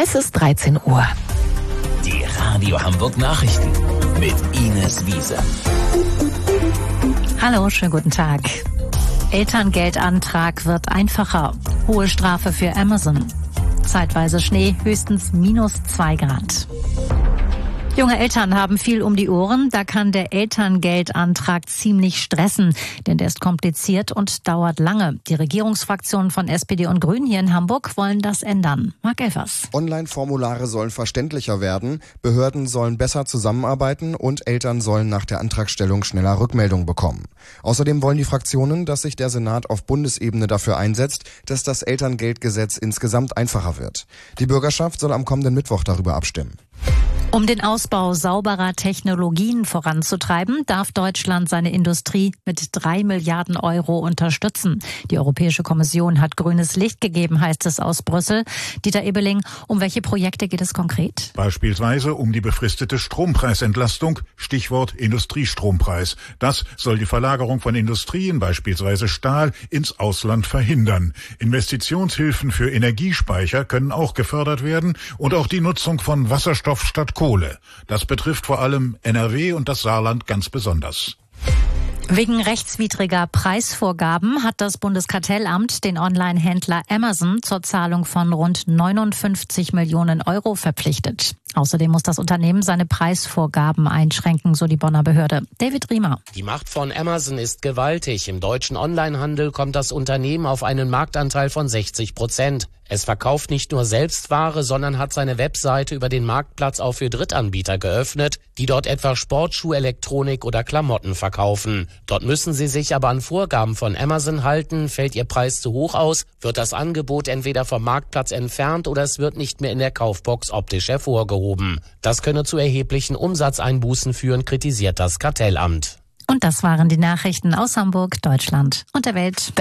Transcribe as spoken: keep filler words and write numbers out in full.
Es ist dreizehn Uhr. Die Radio Hamburg Nachrichten mit Ines Wiese. Hallo, schönen guten Tag. Elterngeldantrag wird einfacher. Hohe Strafe für Amazon. Zeitweise Schnee, höchstens minus zwei Grad. Junge Eltern haben viel um die Ohren. Da kann der Elterngeldantrag ziemlich stressen, denn der ist kompliziert und dauert lange. Die Regierungsfraktionen von S P D und Grünen hier in Hamburg wollen das ändern. Marc Elfers. Online-Formulare sollen verständlicher werden, Behörden sollen besser zusammenarbeiten und Eltern sollen nach der Antragstellung schneller Rückmeldung bekommen. Außerdem wollen die Fraktionen, dass sich der Senat auf Bundesebene dafür einsetzt, dass das Elterngeldgesetz insgesamt einfacher wird. Die Bürgerschaft soll am kommenden Mittwoch darüber abstimmen. Um den Ausbau sauberer Technologien voranzutreiben, darf Deutschland seine Industrie mit drei Milliarden Euro unterstützen. Die Europäische Kommission hat grünes Licht gegeben, heißt es aus Brüssel. Dieter Ebeling, um welche Projekte geht es konkret? Beispielsweise um die befristete Strompreisentlastung, Stichwort Industriestrompreis. Das soll die Verlagerung von Industrien, beispielsweise Stahl, ins Ausland verhindern. Investitionshilfen für Energiespeicher können auch gefördert werden und auch die Nutzung von Wasserstoff statt Kohle. Das betrifft vor allem N R W und das Saarland ganz besonders. Wegen rechtswidriger Preisvorgaben hat das Bundeskartellamt den Online-Händler Amazon zur Zahlung von rund neunundfünfzig Millionen Euro verpflichtet. Außerdem muss das Unternehmen seine Preisvorgaben einschränken, so die Bonner Behörde. David Riemer. Die Macht von Amazon ist gewaltig. Im deutschen Onlinehandel kommt das Unternehmen auf einen Marktanteil von sechzig Prozent. Es verkauft nicht nur selbst Ware, sondern hat seine Webseite über den Marktplatz auch für Drittanbieter geöffnet, die dort etwa Sportschuhe, Elektronik oder Klamotten verkaufen. Dort müssen sie sich aber an Vorgaben von Amazon halten. Fällt ihr Preis zu hoch aus, wird das Angebot entweder vom Marktplatz entfernt oder es wird nicht mehr in der Kaufbox optisch hervorgehoben. Das könne zu erheblichen Umsatzeinbußen führen, kritisiert das Kartellamt. Und das waren die Nachrichten aus Hamburg, Deutschland und der Welt.